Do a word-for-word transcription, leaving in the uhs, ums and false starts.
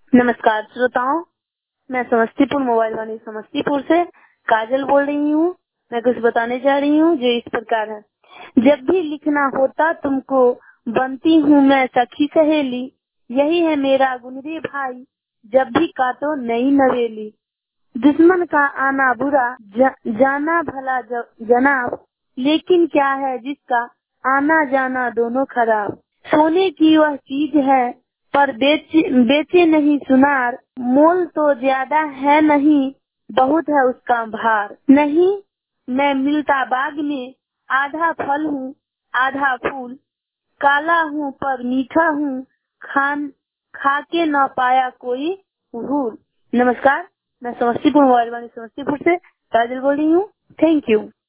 नमस्कार श्रोताओं, मैं समस्तीपुर मोबाइल वाली समस्तीपुर से काजल बोल रही हूँ। मैं कुछ बताने जा रही हूँ जो इस प्रकार है। जब भी लिखना होता तुमको बनती हूँ मैं सखी सहेली, यही है मेरा गुण रे भाई, जब भी काटो नई नवेली। दुश्मन का आना बुरा ज, जाना भला ज, जनाब, लेकिन क्या है जिसका आना जाना दोनों खराब। सोने की वह चीज है पर बेचे बेचे नहीं सुनार, मोल तो ज्यादा है नहीं बहुत है उसका भार। नहीं मैं मिलता बाग में आधा फल हूँ आधा फूल, काला हूँ पर मीठा हूँ, खान खा के न पाया कोई भूल। नमस्कार, मैं समस्तीपुर मोबाइल वाली समस्तीपुर से काजल बोल रही हूँ। Thank you.